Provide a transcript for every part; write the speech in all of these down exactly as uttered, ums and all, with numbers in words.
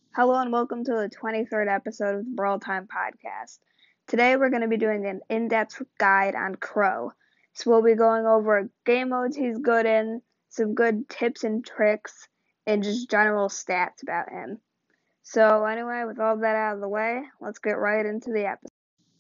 Hello and welcome to the twenty-third episode of the Brawl Time Podcast. Today we're going to be doing an in-depth guide on Crow. So we'll be going over game modes he's good in, some good tips and tricks, and just general stats about him. So anyway, with all that out of the way, let's get right into the episode.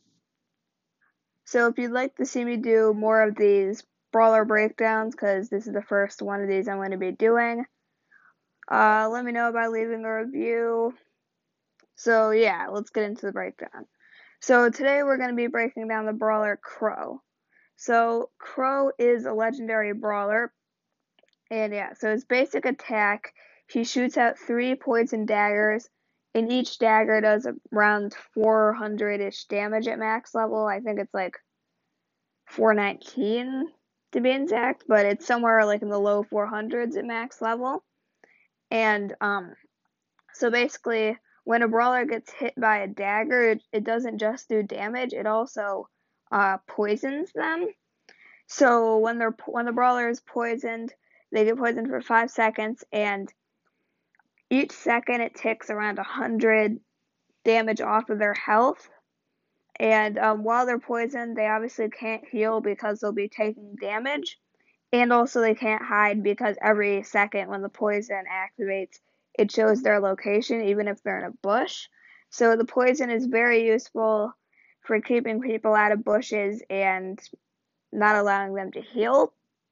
So if you'd like to see me do more of these brawler breakdowns, because this is the first one of these I'm going to be doing, uh, let me know by leaving a review. So yeah, let's get into the breakdown. So today we're going to be breaking down the brawler Crow. So Crow is a legendary brawler, and yeah, so his basic attack, he shoots out three poison daggers, and each dagger does around four hundred-ish damage at max level. I think it's like four nineteen to be exact, but it's somewhere like in the low four hundreds at max level. And um, so basically, when a brawler gets hit by a dagger, it, it doesn't just do damage; it also uh, poisons them. So when they're when the brawler is poisoned, they get poisoned for five seconds, and each second it ticks around a hundred damage off of their health. And um, while they're poisoned, they obviously can't heal because they'll be taking damage, and also they can't hide because every second when the poison activates, it shows their location even if they're in a bush. So the poison is very useful for keeping people out of bushes and not allowing them to heal.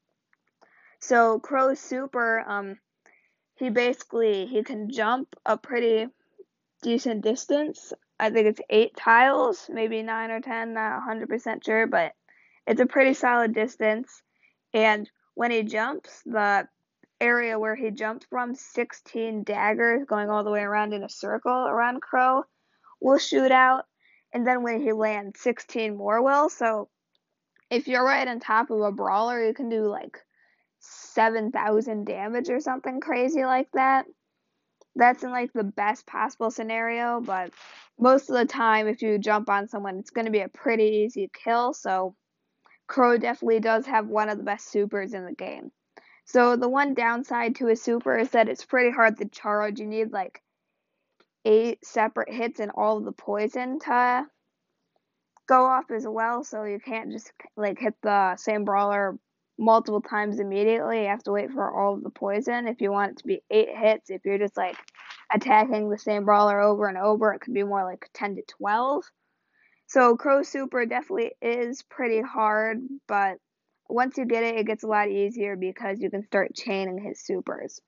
So Crow's super, um, he basically he can jump a pretty decent distance. I think it's eight tiles, maybe nine or ten, not one hundred percent sure, but it's a pretty solid distance. And when he jumps, the area where he jumped from, sixteen daggers going all the way around in a circle around Crow will shoot out. And then when he lands, sixteen more will. So if you're right on top of a brawler, you can do like seven thousand damage or something crazy like that. That's in like the best possible scenario, but most of the time if you jump on someone, it's going to be a pretty easy kill. So Crow definitely does have one of the best supers in the game. So the one downside to a super is that it's pretty hard to charge. You need like eight separate hits and all of the poison to go off as well, so you can't just like hit the same brawler multiple times immediately. You have to wait for all of the poison if you want it to be eight hits. If you're just like attacking the same brawler over and over, it could be more like ten to twelve. So Crow Super definitely is pretty hard, but once you get it, it gets a lot easier because you can start chaining his supers.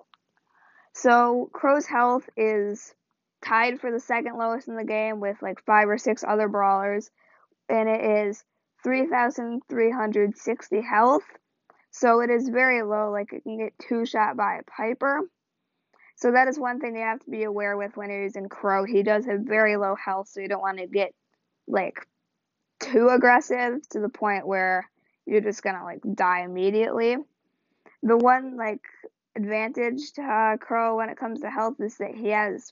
So Crow's health is tied for the second lowest in the game with like five or six other brawlers, and it is three thousand three hundred sixty health. So it is very low, like it can get two shot by a Piper. So that is one thing you have to be aware with when you're using Crow. He does have very low health, so you don't want to get like too aggressive to the point where you're just gonna like die immediately. The one like advantage to uh, Crow when it comes to health is that he has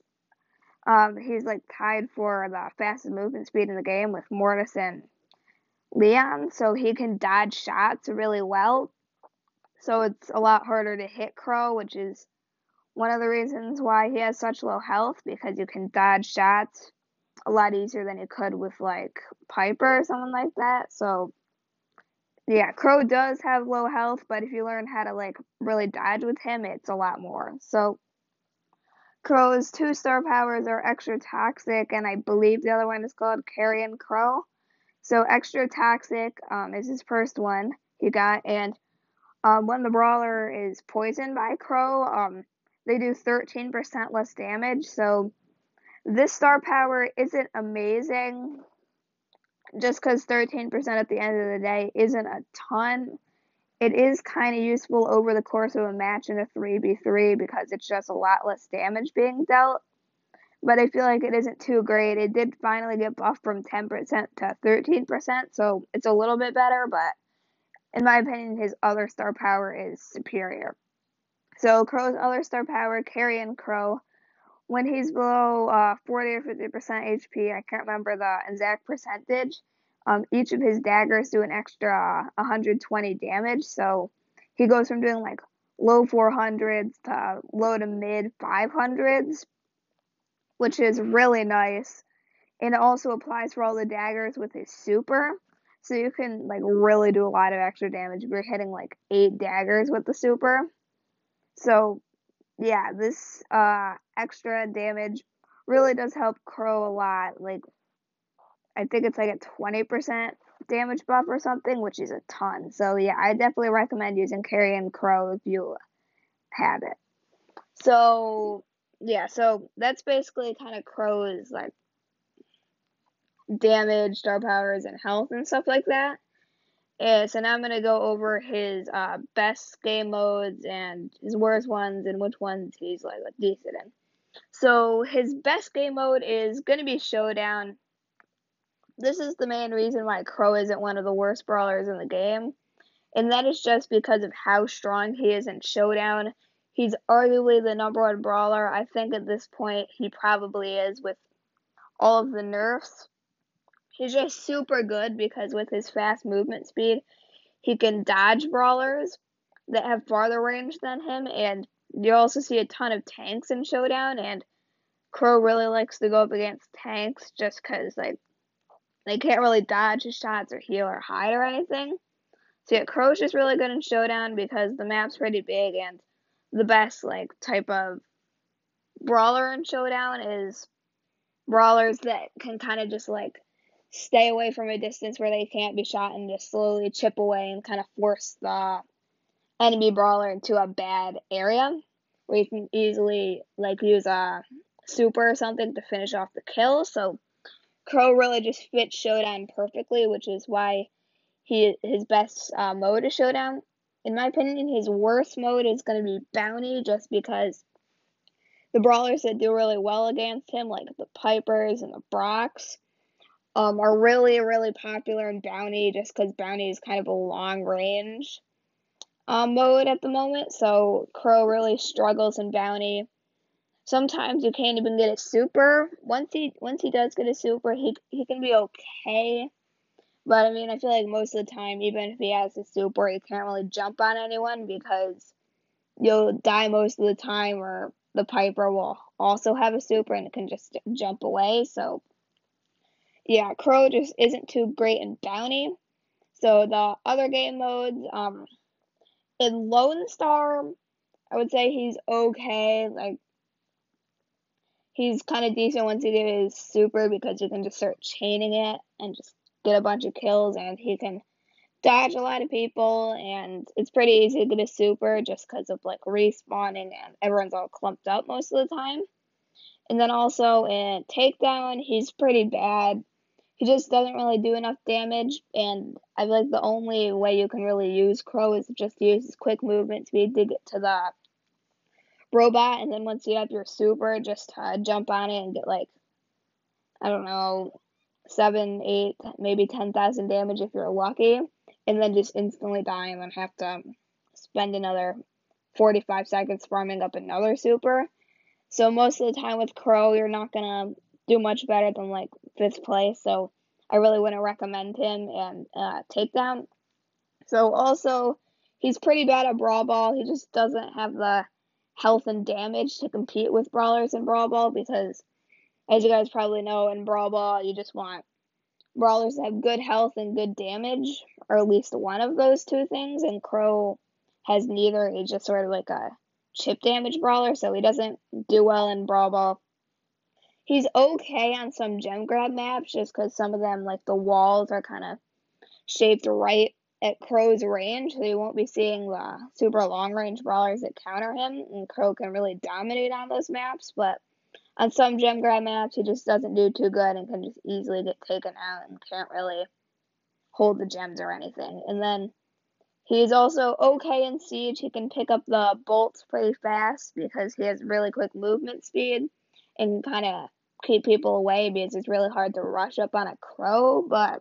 um he's like tied for the fastest movement speed in the game with Mortis and Leon, so he can dodge shots really well. So it's a lot harder to hit Crow, which is one of the reasons why he has such low health, because you can dodge shots a lot easier than you could with like Piper or someone like that. So yeah, Crow does have low health, but if you learn how to like really dodge with him, it's a lot more. So Crow's two star powers are extra toxic, and I believe the other one is called Carrion Crow. So extra toxic um, is his first one he got, and um, when the brawler is poisoned by Crow, um, they do thirteen percent less damage. So this star power isn't amazing, just because thirteen percent at the end of the day isn't a ton. It is kind of useful over the course of a match in a three v three because it's just a lot less damage being dealt. But I feel like it isn't too great. It did finally get buffed from ten percent to thirteen percent, so it's a little bit better, but in my opinion, his other star power is superior. So Crow's other star power, Carrion Crow, when he's below uh, forty or fifty percent H P, I can't remember the exact percentage, um, each of his daggers do an extra uh, one hundred twenty damage, so he goes from doing like low four hundreds to low to mid five hundreds. which is really nice. And it also applies for all the daggers with his super. So you can like really do a lot of extra damage if you're hitting like eight daggers with the super. So yeah, this uh extra damage really does help Crow a lot. Like I think it's like a twenty percent damage buff or something, which is a ton. So yeah, I definitely recommend using Carrion Crow if you have it. So yeah, so that's basically kind of Crow's like damage, star powers, and health and stuff like that. And so now I'm gonna go over his uh, best game modes and his worst ones and which ones he's like decent in. So his best game mode is gonna be Showdown. This is the main reason why Crow isn't one of the worst brawlers in the game, and that is just because of how strong he is in Showdown. He's arguably the number one brawler. I think at this point he probably is with all of the nerfs. He's just super good because with his fast movement speed, he can dodge brawlers that have farther range than him, and you also see a ton of tanks in Showdown, and Crow really likes to go up against tanks just because, like, they can't really dodge his shots or heal or hide or anything. So yeah, Crow's just really good in Showdown because the map's pretty big, and the best, like, type of brawler in Showdown is brawlers that can kind of just, like, stay away from a distance where they can't be shot and just slowly chip away and kind of force the enemy brawler into a bad area where you can easily like use a super or something to finish off the kill. So Crow really just fits Showdown perfectly, which is why he his best uh, mode is Showdown. In my opinion, his worst mode is going to be Bounty, just because the brawlers that do really well against him, like the Pipers and the Brocks, um, are really, really popular in Bounty just because Bounty is kind of a long range um, mode at the moment. So Crow really struggles in Bounty. Sometimes you can't even get a super. Once he once he does get a super, he he can be okay. But I mean, I feel like most of the time, even if he has a super, he can't really jump on anyone because you'll die most of the time, or the Piper will also have a super and it can just jump away. So yeah, Crow just isn't too great in Bounty. So the other game modes, um, in Lone Star, I would say he's okay. Like, he's kind of decent once you get his super because you can just start chaining it and just get a bunch of kills, and he can dodge a lot of people, and it's pretty easy to get a super just because of like respawning and everyone's all clumped up most of the time. And then also in Takedown, he's pretty bad. He just doesn't really do enough damage, and I feel like the only way you can really use Crow is just use his quick movement speed to get to the robot, and then once you have your super, just uh, jump on it and get like, I don't know, seven, eight, maybe ten thousand damage if you're lucky, and then just instantly die and then have to spend another forty-five seconds farming up another super. So most of the time with Crow, you're not gonna do much better than like fifth place, so I really wouldn't recommend him and uh, Takedown. So also, he's pretty bad at Brawl Ball. He just doesn't have the health and damage to compete with brawlers in Brawl Ball because, as you guys probably know, in Brawl Ball, you just want brawlers that have good health and good damage, or at least one of those two things, and Crow has neither. He's just sort of like a chip damage brawler, so he doesn't do well in Brawl Ball. He's okay on some gem grab maps, just because some of them, like the walls, are kind of shaped right at Crow's range, so you won't be seeing the super long range brawlers that counter him, and Crow can really dominate on those maps, but on some gem grab maps, he just doesn't do too good and can just easily get taken out and can't really hold the gems or anything. And then he's also okay in Siege. He can pick up the bolts pretty fast because he has really quick movement speed and kind of keep people away because it's really hard to rush up on a Crow, but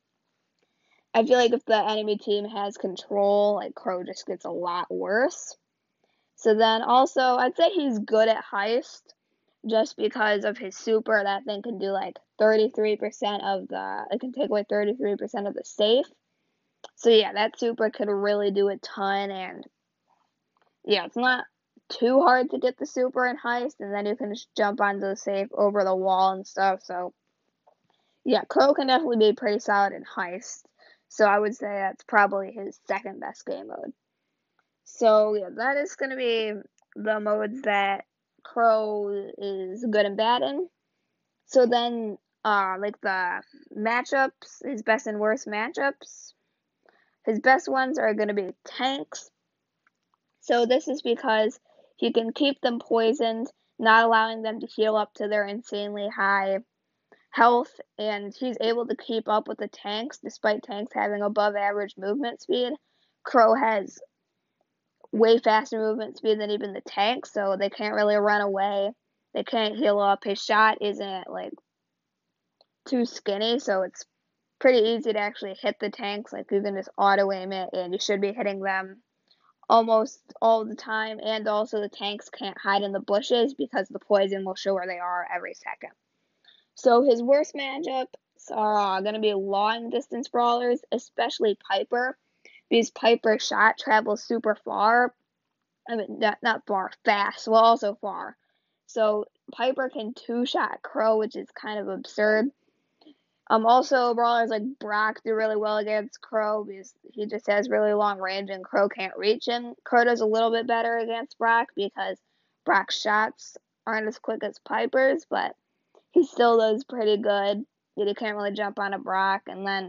I feel like if the enemy team has control, like Crow just gets a lot worse. So then also, I'd say he's good at Heist just because of his super. That thing can do like thirty-three percent of the, it can take away thirty-three percent of the safe. So yeah, that super could really do a ton, and yeah, it's not too hard to get the super in Heist, and then you can just jump onto the safe over the wall and stuff, so yeah, Crow can definitely be pretty solid in Heist, so I would say that's probably his second best game mode. So yeah, that is going to be the modes that Crow is good and bad in. So then, uh, like the matchups, his best and worst matchups, his best ones are going to be tanks. So this is because he can keep them poisoned, not allowing them to heal up to their insanely high health, and he's able to keep up with the tanks despite tanks having above average movement speed. Crow has way faster movement speed than even the tanks, so they can't really run away. They can't heal up. His shot isn't like too skinny, so it's pretty easy to actually hit the tanks. Like you can just auto aim it, and you should be hitting them almost all the time. And also, the tanks can't hide in the bushes because the poison will show where they are every second. So his worst matchups are uh, going to be long distance brawlers, especially Piper, because Piper's shot travels super far. I mean, not, not far, fast, well, also far. So Piper can two-shot Crow, which is kind of absurd. Um, also, brawlers like Brock do really well against Crow because he just has really long range and Crow can't reach him. Crow does a little bit better against Brock because Brock's shots aren't as quick as Piper's, but he still does pretty good. He can't really jump on a Brock, and then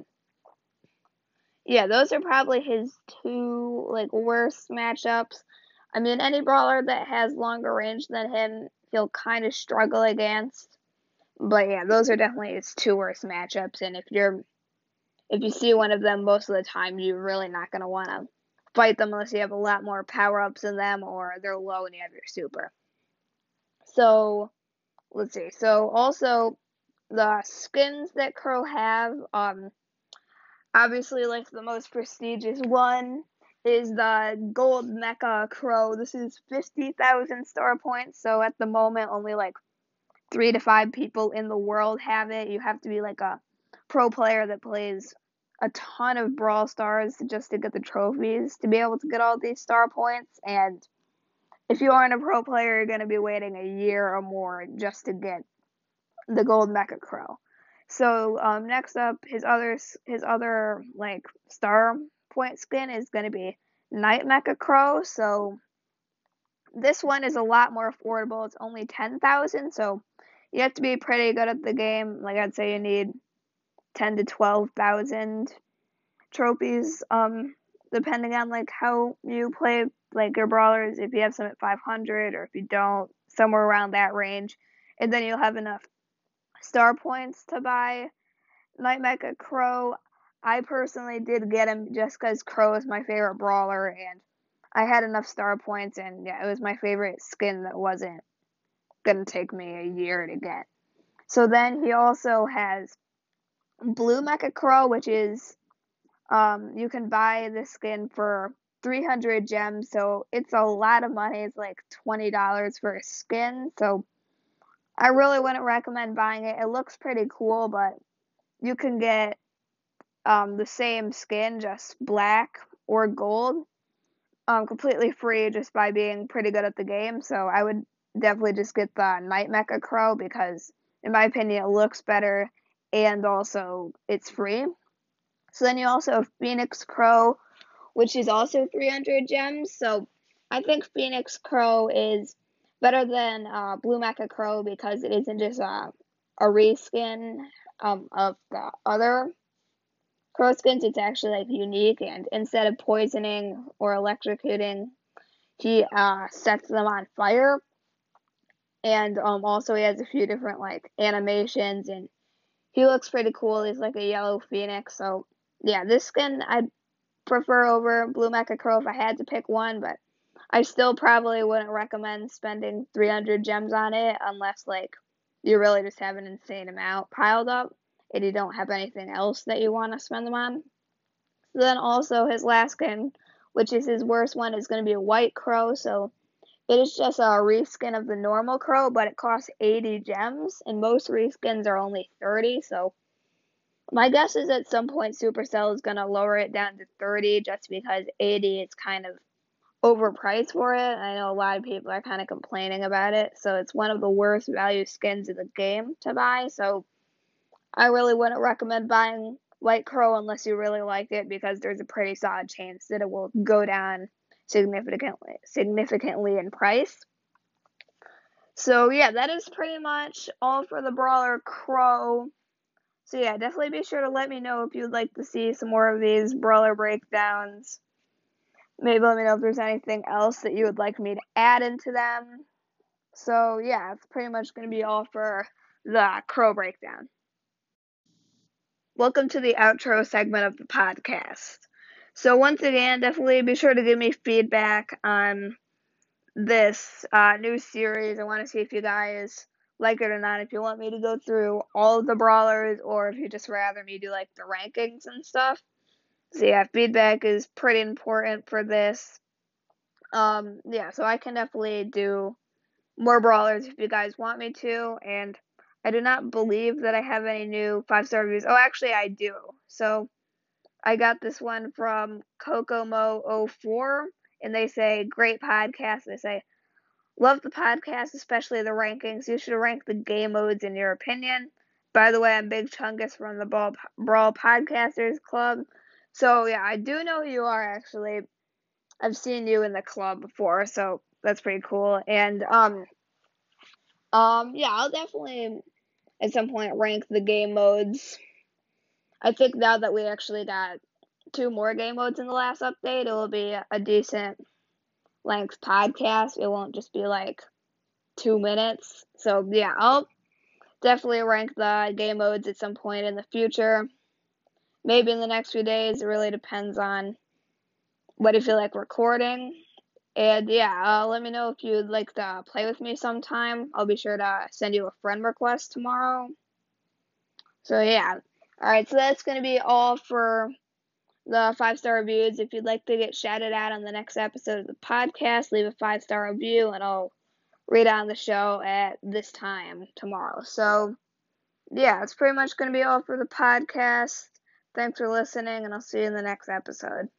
yeah, those are probably his two like worst matchups. I mean, any brawler that has longer range than him, he'll kind of struggle against. But yeah, those are definitely his two worst matchups. And if you're if you see one of them most of the time, you're really not gonna want to fight them unless you have a lot more power ups than them or they're low and you have your super. So let's see. So also the skins that Crow have, um, obviously like the most prestigious one is the Gold Mecha Crow. This is fifty thousand star points, so at the moment only like three to five people in the world have it. You have to be like a pro player that plays a ton of Brawl Stars just to get the trophies to be able to get all these star points. And if you aren't a pro player, you're going to be waiting a year or more just to get the Gold Mecha Crow. So um, next up, his other his other like star point skin is going to be Night Mecha Crow. So this one is a lot more affordable. It's only ten thousand, so you have to be pretty good at the game. Like I'd say you need ten to twelve thousand trophies, um, depending on like how you play like your brawlers. If you have some at five hundred, or if you don't, somewhere around that range, and then you'll have enough star points to buy Night Mecha Crow. I personally did get him just because Crow is my favorite brawler, and I had enough star points, and yeah, it was my favorite skin that wasn't gonna take me a year to get. So then he also has Blue Mecha Crow, which is um you can buy this skin for three hundred gems, so it's a lot of money. It's like twenty dollars for a skin, so I really wouldn't recommend buying it. It looks pretty cool, but you can get um, the same skin, just black or gold, um, completely free just by being pretty good at the game. So I would definitely just get the Night Mecha Crow because, in my opinion, it looks better and also it's free. So then you also have Phoenix Crow, which is also three hundred gems. So I think Phoenix Crow is better than uh, Blue Mecha Crow because it isn't just a, a reskin um, of the other Crow skins. It's actually like unique, and instead of poisoning or electrocuting, he uh, sets them on fire. And um, also he has a few different like animations, and he looks pretty cool. He's like a yellow phoenix. So yeah, this skin I'd prefer over Blue Mecha Crow if I had to pick one, but I still probably wouldn't recommend spending three hundred gems on it unless like you really just have an insane amount piled up and you don't have anything else that you want to spend them on. So then also his last skin, which is his worst one, is going to be a White Crow. So it is just a reskin of the normal Crow, but it costs eighty gems, and most reskins are only thirty. So my guess is at some point Supercell is going to lower it down to thirty just because eighty is kind of overpriced for it. I know a lot of people are kind of complaining about it, so it's one of the worst value skins in the game to buy, so I really wouldn't recommend buying White Crow unless you really like it, because there's a pretty solid chance that it will go down significantly significantly in price. So yeah, that is pretty much all for the Brawler Crow. So yeah, definitely be sure to let me know if you'd like to see some more of these Brawler breakdowns. Maybe let me know if there's anything else that you would like me to add into them. So yeah, it's pretty much going to be all for the Crow breakdown. Welcome to the outro segment of the podcast. So once again, definitely be sure to give me feedback on this uh, new series. I want to see if you guys like it or not, if you want me to go through all of the brawlers, or if you just rather me do like the rankings and stuff. So yeah, feedback is pretty important for this. Um, yeah, so I can definitely do more brawlers if you guys want me to, and I do not believe that I have any new five-star reviews. Oh, actually, I do. So I got this one from Kokomo oh four, and they say, great podcast. They say, love the podcast, especially the rankings. You should rank the game modes in your opinion. By the way, I'm Big Chungus from the Brawl, Brawl Podcasters Club. So, yeah, I do know who you are, actually. I've seen you in the club before, so that's pretty cool. And, um, um, yeah, I'll definitely at some point rank the game modes. I think now that we actually got two more game modes in the last update, it will be a decent length podcast. It won't just be like two minutes. So yeah, I'll definitely rank the game modes at some point in the future. Maybe in the next few days. It really depends on what I feel like recording. And yeah, uh, let me know if you'd like to play with me sometime. I'll be sure to send you a friend request tomorrow. So yeah. Alright, so that's going to be all for the five-star reviews. If you'd like to get shouted out on the next episode of the podcast, leave a five-star review and I'll read on the show at this time tomorrow. So yeah, it's pretty much going to be all for the podcast. Thanks for listening, and I'll see you in the next episode.